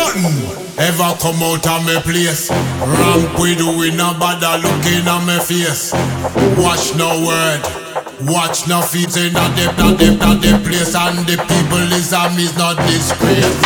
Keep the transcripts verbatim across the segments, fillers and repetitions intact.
Nothing ever come out of me place. Ramp we doing no bother looking at me face. Watch no word, watch no feet in that the, that the, that the place. And the people is a is not disgrace.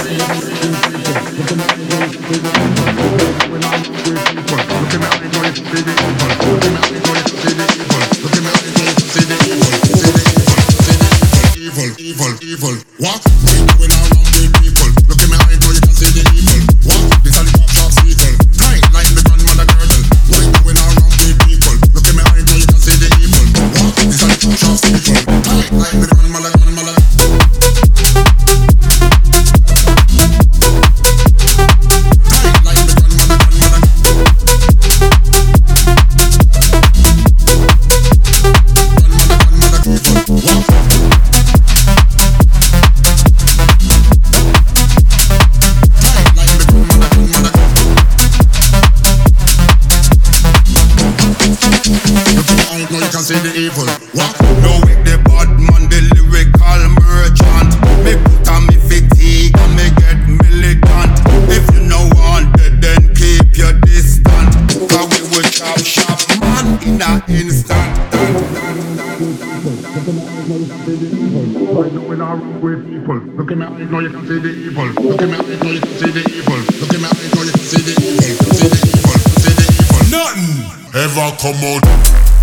Evil, evil, evil. What? When I run with people, look in my eyes, so you can see the evil. What? This are the pop shots evil. Tight like the grandmother girdle. When I run with people, look in my eyes, so you can see the evil. What? This are the pop shots evil. Tight like the grandmother, grandmother. Tight like the grandmother, grandmother. Grandmother, grandmother evil. What? Now you can see the evil. What? No with the bad man, the lyrical merchant. Me put on me fatigue and me get militant. If you know wanted, then keep your distance. Cause we will chop shop man in an instant. Right now when I run with people, look at me eyes, now you can see the evil. Look at me eyes, now you can see the evil. Look at me eyes, now you can see the evil. See the evil, see the evil. Nothing ever come out.